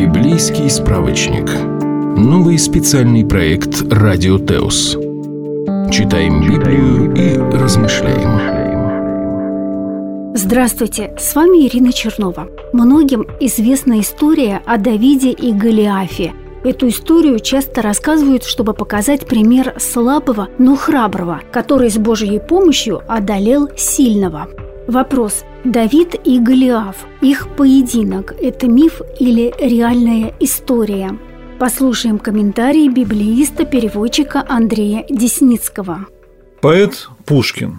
Библейский справочник. Новый специальный проект «Радио Теос». Читаем Библию и размышляем. Здравствуйте, с вами Ирина Чернова. Многим известна история о Давиде и Голиафе. Эту историю часто рассказывают, чтобы показать пример слабого, но храброго, который с Божьей помощью одолел сильного. Вопрос: Давид и Голиаф, их поединок – это миф или реальная история? Послушаем комментарий библеиста-переводчика Андрея Десницкого. Поэт Пушкин,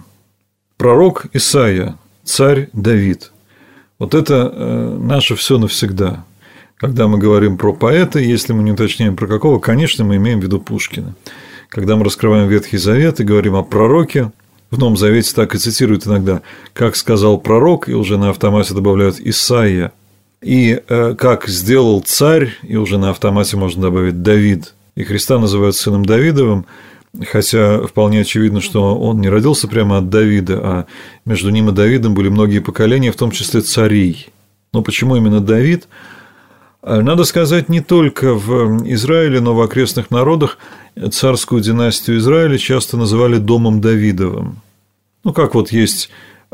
пророк Исаия, царь Давид. Вот это наше все навсегда. Когда мы говорим про поэта, если мы не уточняем про какого, конечно, мы имеем в виду Пушкина. Когда мы раскрываем Ветхий Завет и говорим о пророке, в Новом Завете так и цитируют иногда, как сказал пророк, и уже на автомате добавляют Исаия, и как сделал царь, и уже на автомате можно добавить Давид. И Христа называют сыном Давидовым, хотя вполне очевидно, что он не родился прямо от Давида, а между ним и Давидом были многие поколения, в том числе царей. Но почему именно Давид? Надо сказать, не только в Израиле, но в окрестных народах царскую династию Израиля часто называли домом Давидовым. Ну, как вот есть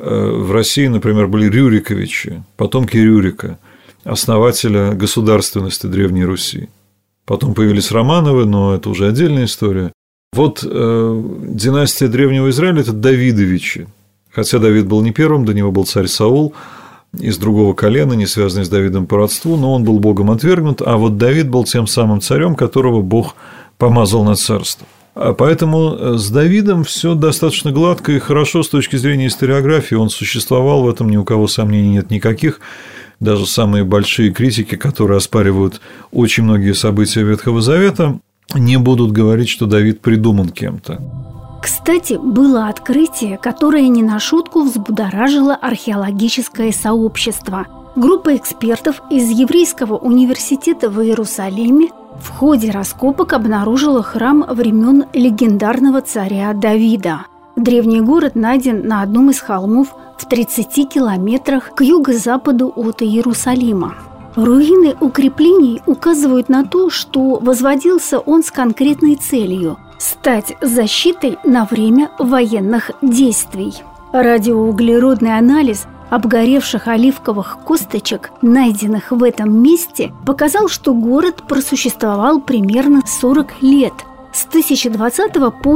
в России, например, были Рюриковичи, потомки Рюрика, основателя государственности Древней Руси. Потом появились Романовы, но это уже отдельная история. Вот династия Древнего Израиля – это Давидовичи. Хотя Давид был не первым, до него был царь Саул, из другого колена, не связанный с Давидом по родству, но он был Богом отвергнут, а вот Давид был тем самым царем, которого Бог помазал на царство. Поэтому с Давидом все достаточно гладко и хорошо с точки зрения историографии. Он существовал, в этом ни у кого сомнений нет никаких. Даже самые большие критики, которые оспаривают очень многие события Ветхого Завета, не будут говорить, что Давид придуман кем-то. Кстати, было открытие, которое не на шутку взбудоражило археологическое сообщество. Группа экспертов из Еврейского университета в Иерусалиме в ходе раскопок обнаружила храм времен легендарного царя Давида. Древний город найден на одном из холмов в 30 километрах к юго-западу от Иерусалима. Руины укреплений указывают на то, что возводился он с конкретной целью – стать защитой на время военных действий. Радиоуглеродный анализ обгоревших оливковых косточек, найденных в этом месте, показал, что город просуществовал примерно 40 лет, с 1020 по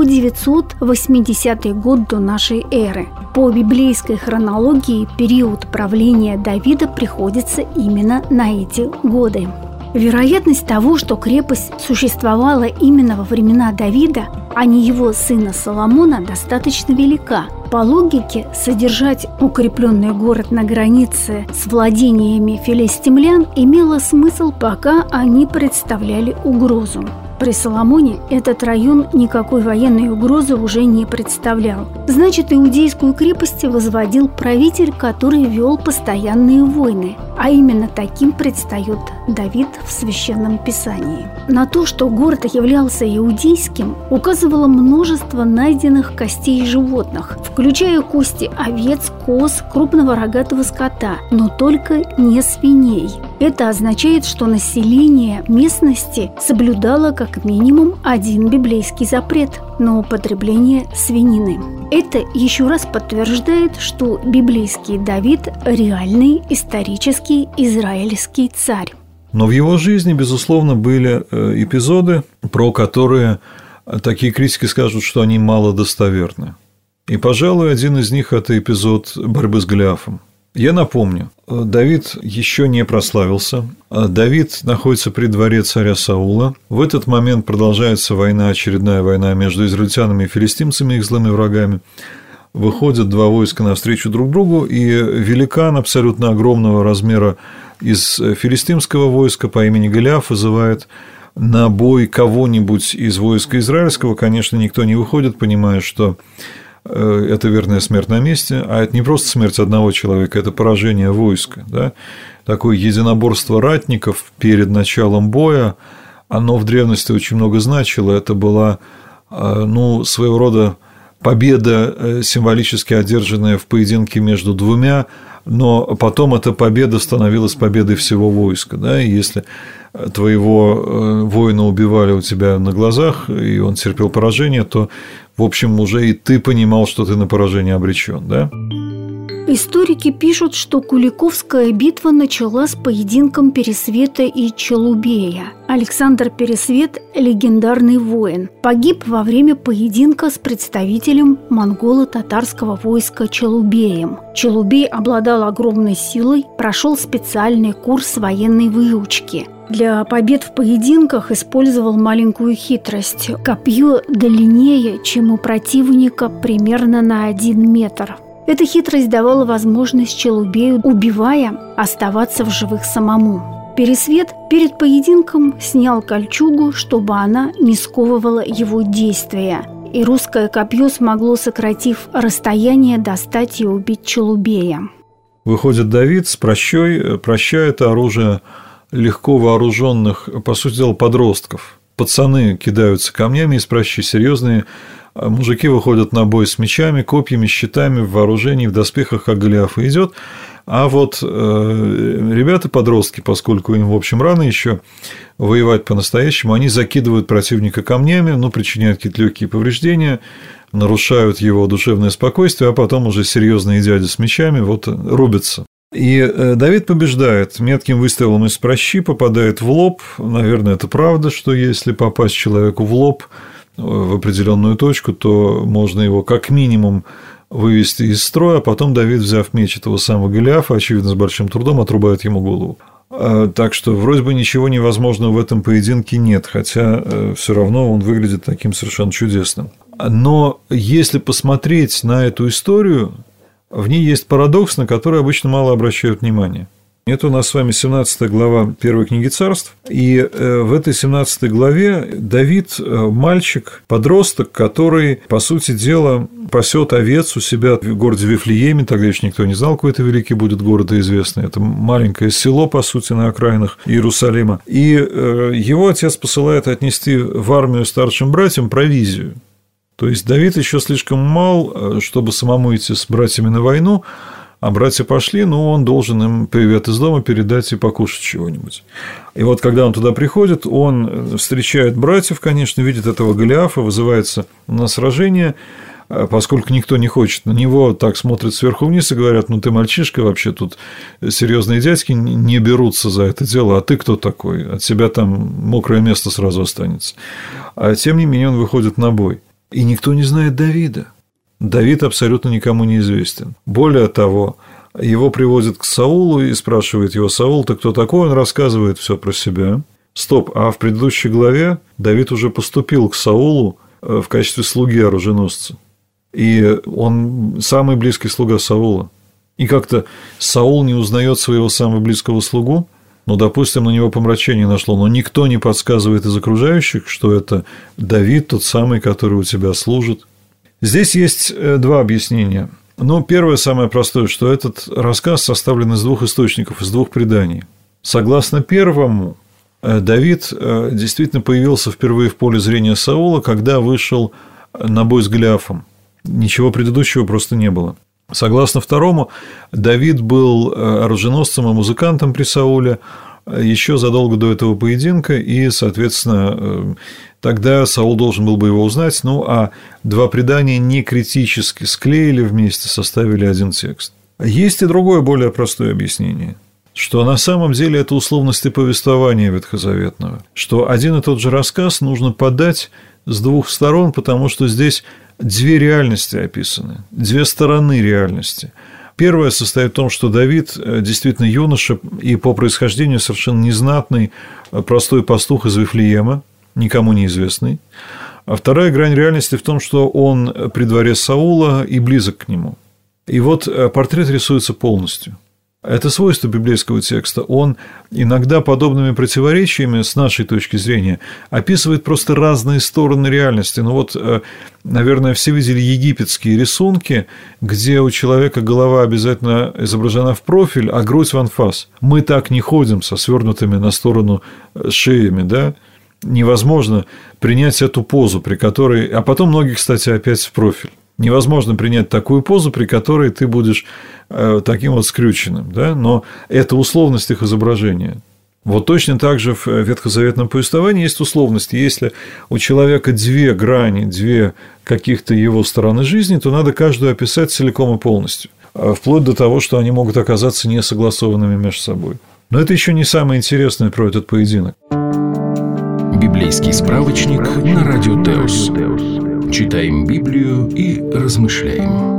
980 год до нашей эры. По библейской хронологии период правления Давида приходится именно на эти годы. Вероятность того, что крепость существовала именно во времена Давида, а не его сына Соломона, достаточно велика. По логике, содержать укрепленный город на границе с владениями филистимлян имело смысл, пока они представляли угрозу. При Соломоне этот район никакой военной угрозы уже не представлял. Значит, иудейскую крепость возводил правитель, который вел постоянные войны. А именно таким предстает Давид в Священном Писании. На то, что город являлся иудейским, указывало множество найденных костей животных, включая кости овец, коз, крупного рогатого скота, но только не свиней. Это означает, что население местности соблюдало как минимум один библейский запрет на употребление свинины. Это еще раз подтверждает, что библейский Давид – реальный исторический израильский царь. Но в его жизни, безусловно, были эпизоды, про которые такие критики скажут, что они малодостоверны. И, пожалуй, один из них – это эпизод борьбы с Голиафом. Я напомню, Давид еще не прославился. Давид находится при дворе царя Саула. В этот момент продолжается война, очередная война между израильтянами и филистимцами, их злыми врагами. Выходят два войска навстречу друг другу, и великан абсолютно огромного размера из филистимского войска по имени Голиаф вызывает на бой кого-нибудь из войска израильского. Конечно, никто не выходит, понимая, что это верная смерть на месте, а это не просто смерть одного человека, это поражение войска. Да? Такое единоборство ратников перед началом боя, оно в древности очень много значило. Это была своего рода победа, символически одержанная в поединке между двумя, но потом эта победа становилась победой всего войска. Да? И если твоего воина убивали у тебя на глазах, и он терпел поражение, то, в общем, уже и ты понимал, что ты на поражение обречен, да? Историки пишут, что Куликовская битва началась с поединком Пересвета и Челубея. Александр Пересвет – легендарный воин. Погиб во время поединка с представителем монголо-татарского войска Челубеем. Челубей обладал огромной силой, прошел специальный курс военной выучки. Для побед в поединках использовал маленькую хитрость. Копье длиннее, чем у противника, примерно на 1 метр. Эта хитрость давала возможность Челубею, убивая, оставаться в живых самому. Пересвет перед поединком снял кольчугу, чтобы она не сковывала его действия, и русское копье смогло, сократив расстояние, достать и убить Челубея. Выходит Давид с пращой, праща – это оружие легко вооруженных, по сути дела, подростков. Пацаны кидаются камнями из пращи, серьезные мужики выходят на бой с мечами, копьями, щитами, в вооружении, в доспехах, как Голиаф и идет. А вот ребята-подростки, поскольку им, в общем, рано еще воевать по-настоящему, они закидывают противника камнями, причиняют какие-то легкие повреждения, нарушают его душевное спокойствие, а потом уже серьезные дяди с мечами рубятся. И Давид побеждает метким выстрелом из пращи, попадает в лоб. Наверное, это правда, что если попасть человеку в лоб в определенную точку, то можно его как минимум вывести из строя, а потом Давид, взяв меч этого самого Голиафа, очевидно, с большим трудом отрубает ему голову. Так что вроде бы ничего невозможного в этом поединке нет, хотя все равно он выглядит таким совершенно чудесным. Но если посмотреть на эту историю, в ней есть парадокс, на который обычно мало обращают внимания. Это у нас с вами 17 глава первой книги Царств, и в этой 17 главе Давид – мальчик, подросток, который, по сути дела, пасет овец у себя в городе Вифлееме, тогда еще никто не знал, какой это великий будет город и известный, это маленькое село, по сути, на окраинах Иерусалима, и его отец посылает отнести в армию старшим братьям провизию. То есть Давид еще слишком мал, чтобы самому идти с братьями на войну, а братья пошли, он должен им привет из дома передать и покушать чего-нибудь. И вот когда он туда приходит, он встречает братьев, конечно, видит этого Голиафа, вызывается на сражение, поскольку никто не хочет на него, так смотрят сверху вниз и говорят: ты мальчишка, вообще тут серьезные дядьки не берутся за это дело, а ты кто такой? От тебя там мокрое место сразу останется. А тем не менее он выходит на бой. И никто не знает Давида. Давид абсолютно никому не известен. Более того, его приводят к Саулу и спрашивает его: Саул, ты кто такой? Он рассказывает все про себя. Стоп, а в предыдущей главе Давид уже поступил к Саулу в качестве слуги оруженосца. И он самый близкий слуга Саула. И как-то Саул не узнает своего самого близкого слугу. Допустим, на него помрачение нашло, но никто не подсказывает из окружающих, что это Давид, тот самый, который у тебя служит. Здесь есть два объяснения. Первое, самое простое, что этот рассказ составлен из двух источников, из двух преданий. Согласно первому, Давид действительно появился впервые в поле зрения Саула, когда вышел на бой с Голиафом. Ничего предыдущего просто не было. Согласно второму, Давид был оруженосцем и музыкантом при Сауле еще задолго до этого поединка, и, соответственно, тогда Саул должен был бы его узнать, а два предания не критически склеили вместе, составили один текст. Есть и другое, более простое объяснение, что на самом деле это условности повествования ветхозаветного, что один и тот же рассказ нужно подать с двух сторон, потому что здесь две реальности описаны, две стороны реальности. Первое состоит в том, что Давид действительно юноша и по происхождению совершенно незнатный, простой пастух из Вифлеема, никому неизвестный. А вторая грань реальности в том, что он при дворе Саула и близок к нему. И вот портрет рисуется полностью. Это свойство библейского текста. Он иногда подобными противоречиями, с нашей точки зрения, описывает просто разные стороны реальности. Наверное, все видели египетские рисунки, где у человека голова обязательно изображена в профиль, а грудь в анфас. Мы так не ходим со свернутыми на сторону шеями, да? Невозможно принять эту позу, при которой... А потом ноги, кстати, опять в профиль. Невозможно принять такую позу, при которой ты будешь таким вот скрюченным, да? Но это условность их изображения. Вот точно так же в ветхозаветном повествовании есть условности. Если у человека две грани, две каких-то его стороны жизни, то надо каждую описать целиком и полностью. Вплоть до того, что они могут оказаться несогласованными между собой. Но это еще не самое интересное про этот поединок. Библейский справочник на Радио Теос. Читаем Библию и размышляем.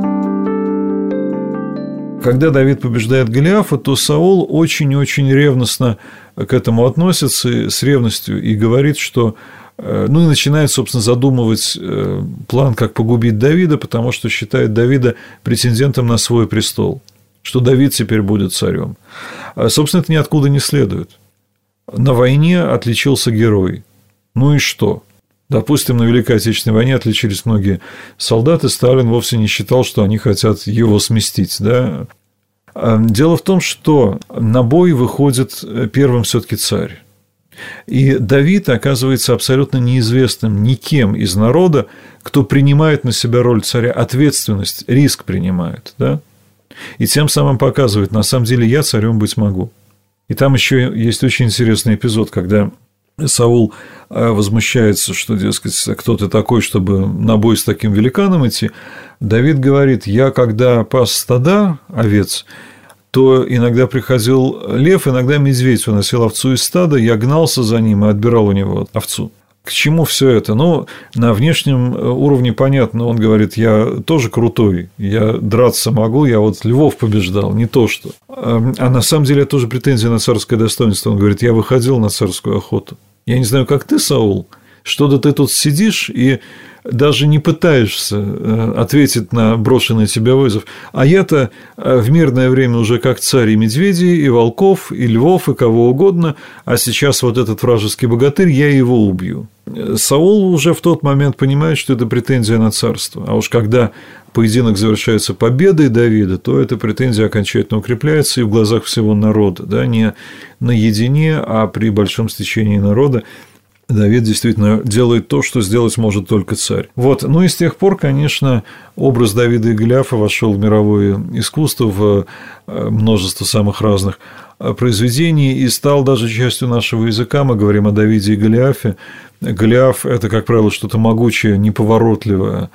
Когда Давид побеждает Голиафа, то Саул очень-очень ревностно к этому относится, с ревностью, и говорит, что... Ну, и начинает, собственно, задумывать план, как погубить Давида, потому что считает Давида претендентом на свой престол, что Давид теперь будет царем. Собственно, это ниоткуда не следует. На войне отличился герой. Ну и что? Допустим, на Великой Отечественной войне отличились многие солдаты, Сталин вовсе не считал, что они хотят его сместить. Да? Дело в том, что на бой выходит первым все-таки царь. И Давид оказывается абсолютно неизвестным никем из народа, кто принимает на себя роль царя, ответственность, риск принимает. Да? И тем самым показывает, на самом деле я царем быть могу. И там еще есть очень интересный эпизод, когда Саул возмущается, что, дескать, кто ты такой, чтобы на бой с таким великаном идти. Давид говорит: я когда пас стада овец, то иногда приходил лев, иногда медведь уносил овцу из стада, я гнался за ним и отбирал у него овцу. К чему все это? Ну, на внешнем уровне понятно, он говорит: я тоже крутой, я драться могу, я вот львов побеждал, не то что. А на самом деле это тоже претензия на царское достоинство. Он говорит: я выходил на царскую охоту. Я не знаю, как ты, Саул, что-то ты тут сидишь и даже не пытаешься ответить на брошенный тебе вызов. А я-то в мирное время уже как царь и медведей, и волков, и львов, и кого угодно, а сейчас вот этот вражеский богатырь, я его убью. Саул уже в тот момент понимает, что это претензия на царство. А уж когда поединок завершается победой Давида, то эта претензия окончательно укрепляется и в глазах всего народа. Да? Не наедине, а при большом стечении народа Давид действительно делает то, что сделать может только царь. Вот. Ну и с тех пор, конечно, образ Давида и Голиафа вошел в мировое искусство, в множество самых разных произведений и стал даже частью нашего языка. Мы говорим о Давиде и Голиафе. Голиаф – это, как правило, что-то могучее, неповоротливое,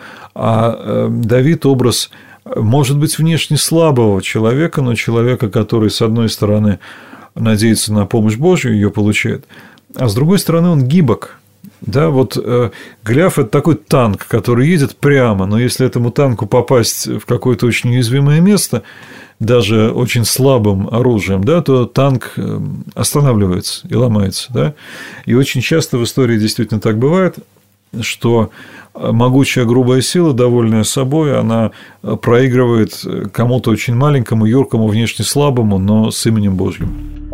а Давид – образ, может быть, внешне слабого человека, но человека, который, с одной стороны, надеется на помощь Божью, ее получает, а с другой стороны, он гибок. Да, вот Голиаф – это такой танк, который едет прямо, но если этому танку попасть в какое-то очень уязвимое место, даже очень слабым оружием, да, то танк останавливается и ломается. Да? И очень часто в истории действительно так бывает, что могучая грубая сила, довольная собой, она проигрывает кому-то очень маленькому, юркому, внешне слабому, но с именем Божьим.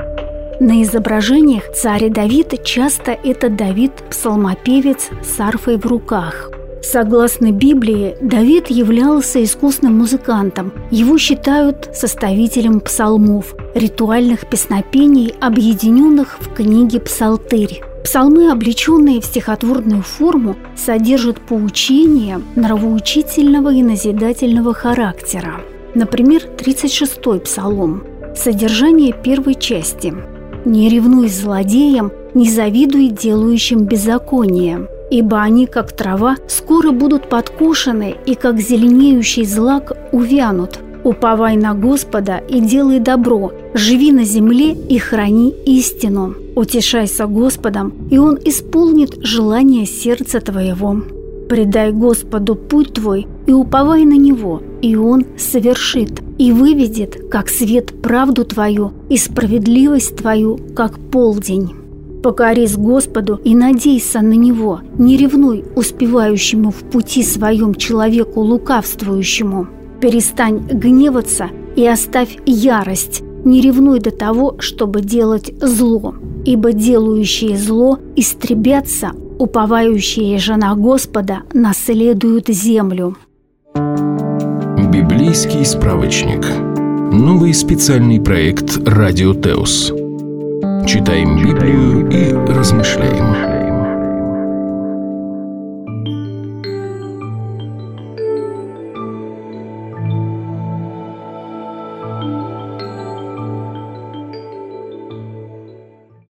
На изображениях царь Давид часто это Давид-псалмопевец с арфой в руках. Согласно Библии, Давид являлся искусным музыкантом. Его считают составителем псалмов, ритуальных песнопений, объединенных в книге «Псалтырь». Псалмы, облеченные в стихотворную форму, содержат поучения нравоучительного и назидательного характера. Например, 36-й псалом. Содержание первой части. «Не ревнуй злодеям, не завидуй делающим беззаконие, ибо они, как трава, скоро будут подкошены, и как зеленеющий злак увянут. Уповай на Господа и делай добро, живи на земле и храни истину. Утешайся Господом, и Он исполнит желание сердца твоего. Предай Господу путь твой и уповай на Него, и Он совершит, и выведет, как свет, правду твою, и справедливость твою, как полдень. Покорись Господу и надейся на Него, не ревнуй успевающему в пути своем человеку лукавствующему. Перестань гневаться и оставь ярость, не ревнуй до того, чтобы делать зло, ибо делающие зло истребятся, уповающие же на Господа наследуют землю». Библейский справочник. Новый специальный проект «Радио Теос». Читаем Библию и размышляем.